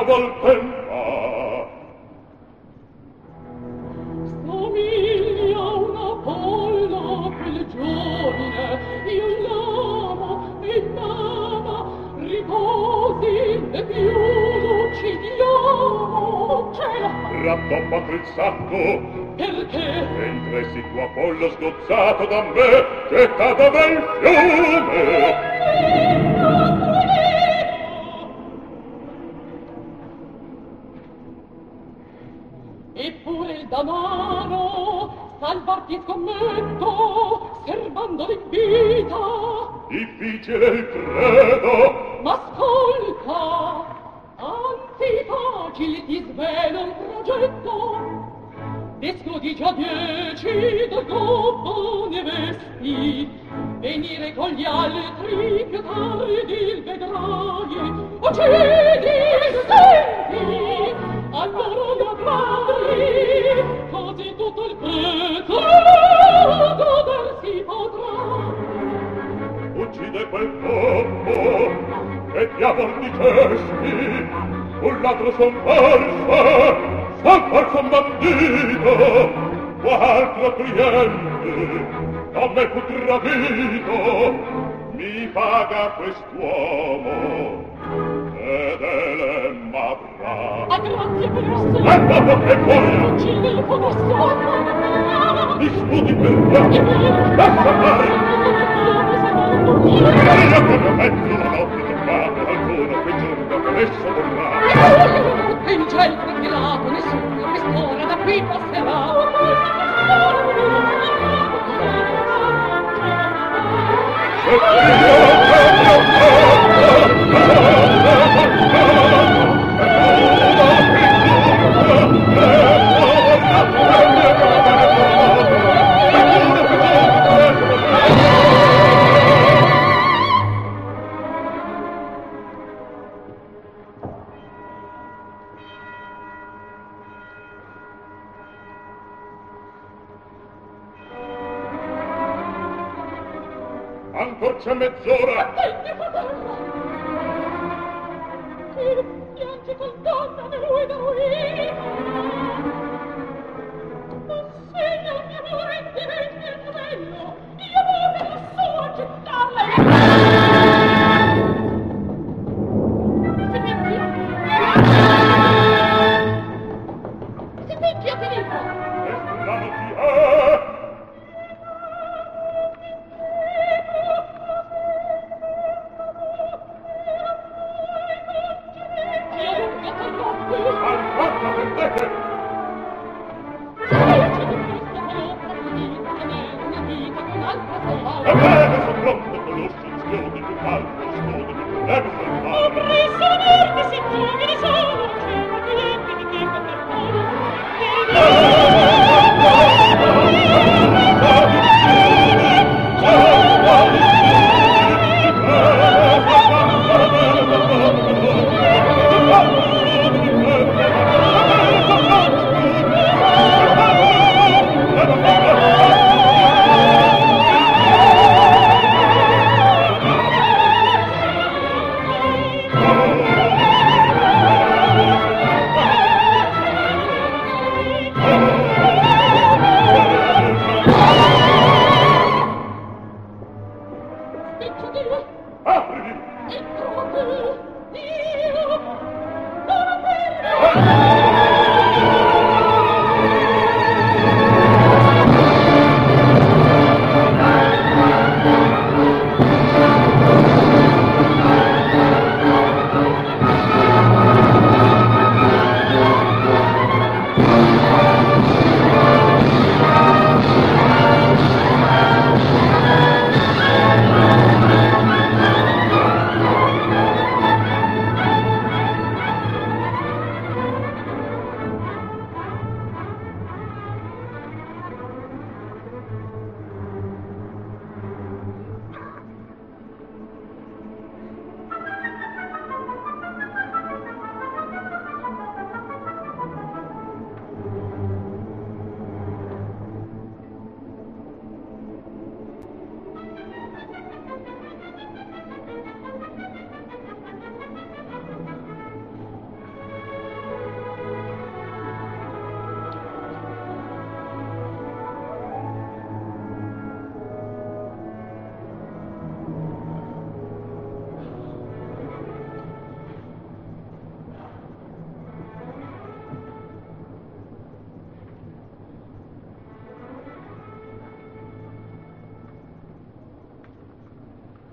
voltempa. Somiglia una polla quel giorno, io l'amo e t'ama, riposi e più l'uccidiamo. Cielo! Rattoppa quel sacco, Perché? mentre si tua pollo sgozzato da me, gettata nel fiume. Eppure il danaro, salvarti scommetto, servando l'invita. Difficile il credo, Ma ascolta, anzi facile ti svelo un progetto. Descodi già 10 dal gobbo ne vesti, venire con gli altri più tardi il vedrai. Uccidi, senti, allora lo avrai, così tutto il prezzo goder si potrà. uccide quel topo, che diavol dicesti, un ladro son falso un bandito, qualche cliente, a me fu tradito, mi paga quest'uomo, ed m'avrà. A grazie per il E dopo che voglio, uccide il fuoco. mi studi per te, lascia fare. Io che non metto la notte toccata, qualcuno che giunga per esso vorrà. In ciel profilato nessuno quest'ora da qui passerà. Ancor c'è mezz'ora. Attenti, fratello! Che piangi col donna da lui. Non segna il mio amore in diventi il fratello. Io voglio non so accettarla. Si picchia, Filippo! E strano chi è? Alforza vendete! C'è di questo che l'ho profugnito, che è una vita con altra sera.